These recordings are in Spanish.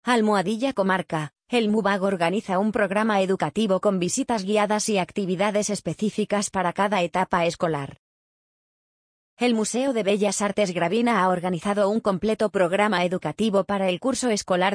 Almohadilla Comarca, el MUBAG organiza un programa educativo con visitas guiadas y actividades específicas para cada etapa escolar. El Museo de Bellas Artes Gravina ha organizado un completo programa educativo para el curso escolar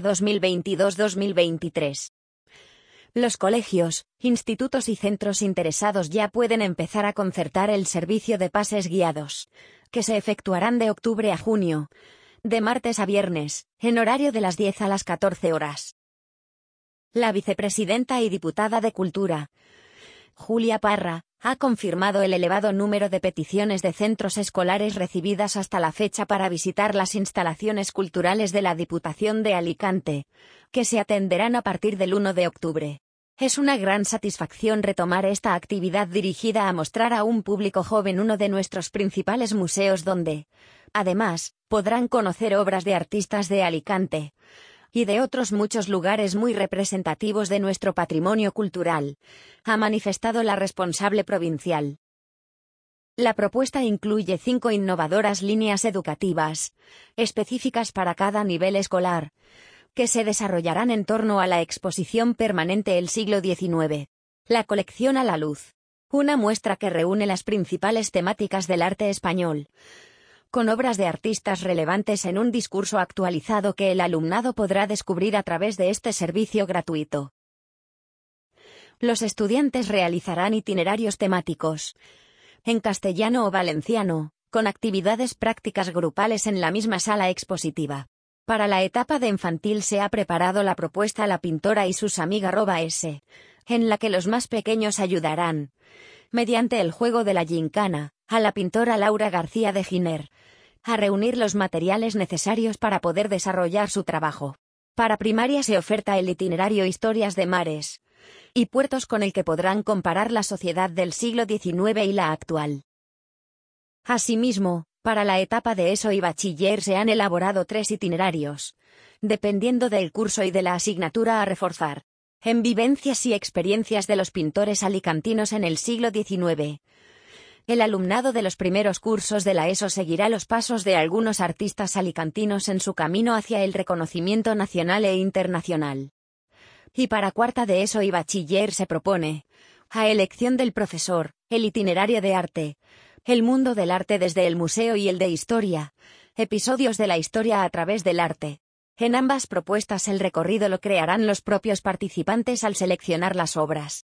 2022-2023. Los colegios, institutos y centros interesados ya pueden empezar a concertar el servicio de pases guiados, que se efectuarán de octubre a junio, de martes a viernes, en horario de las 10 a las 14 horas. La vicepresidenta y diputada de Cultura, Julia Parra, ha confirmado el elevado número de peticiones de centros escolares recibidas hasta la fecha para visitar las instalaciones culturales de la Diputación de Alicante, que se atenderán a partir del 1 de octubre. Es una gran satisfacción retomar esta actividad dirigida a mostrar a un público joven uno de nuestros principales museos donde, además, podrán conocer obras de artistas de Alicante y de otros muchos lugares muy representativos de nuestro patrimonio cultural, ha manifestado la responsable provincial. La propuesta incluye 5 innovadoras líneas educativas, específicas para cada nivel escolar, que se desarrollarán en torno a la exposición permanente El siglo XIX. La colección a la luz. Una muestra que reúne las principales temáticas del arte español, con obras de artistas relevantes en un discurso actualizado que el alumnado podrá descubrir a través de este servicio gratuito. Los estudiantes realizarán itinerarios temáticos, en castellano o valenciano, con actividades prácticas grupales en la misma sala expositiva. Para la etapa de infantil se ha preparado la propuesta La pintora y sus amigas @S, en la que los más pequeños ayudarán, mediante el juego de la gincana, a la pintora Laura García de Giner, a reunir los materiales necesarios para poder desarrollar su trabajo. Para primaria se oferta el itinerario Historias de mares y puertos con el que podrán comparar la sociedad del siglo XIX y la actual. Asimismo, para la etapa de ESO y bachiller se han elaborado 3 itinerarios, dependiendo del curso y de la asignatura a reforzar, en vivencias y experiencias de los pintores alicantinos en el siglo XIX. El alumnado de los primeros cursos de la ESO seguirá los pasos de algunos artistas alicantinos en su camino hacia el reconocimiento nacional e internacional. Y para cuarta de ESO y bachiller se propone, a elección del profesor, el itinerario de arte, el mundo del arte desde el museo y el de historia, episodios de la historia a través del arte. En ambas propuestas el recorrido lo crearán los propios participantes al seleccionar las obras.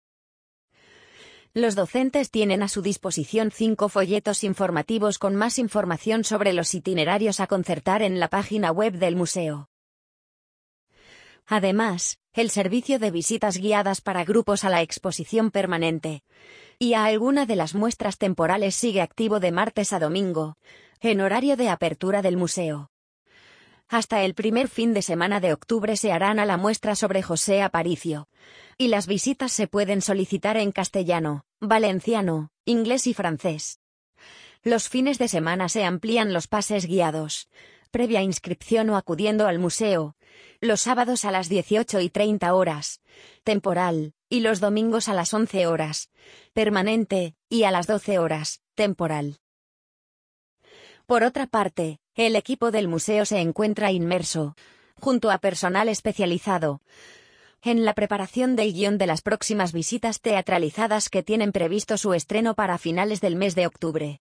Los docentes tienen a su disposición 5 folletos informativos con más información sobre los itinerarios a concertar en la página web del museo. Además, el servicio de visitas guiadas para grupos a la exposición permanente y a alguna de las muestras temporales sigue activo de martes a domingo, en horario de apertura del museo. Hasta el primer fin de semana de octubre se harán a la muestra sobre José Aparicio, y las visitas se pueden solicitar en castellano, valenciano, inglés y francés. Los fines de semana se amplían los pases guiados, previa inscripción o acudiendo al museo, los sábados a las 18:30 horas, temporal, y los domingos a las 11 horas, permanente, y a las 12 horas, temporal. Por otra parte, el equipo del museo se encuentra inmerso, junto a personal especializado, en la preparación del guión de las próximas visitas teatralizadas que tienen previsto su estreno para finales del mes de octubre.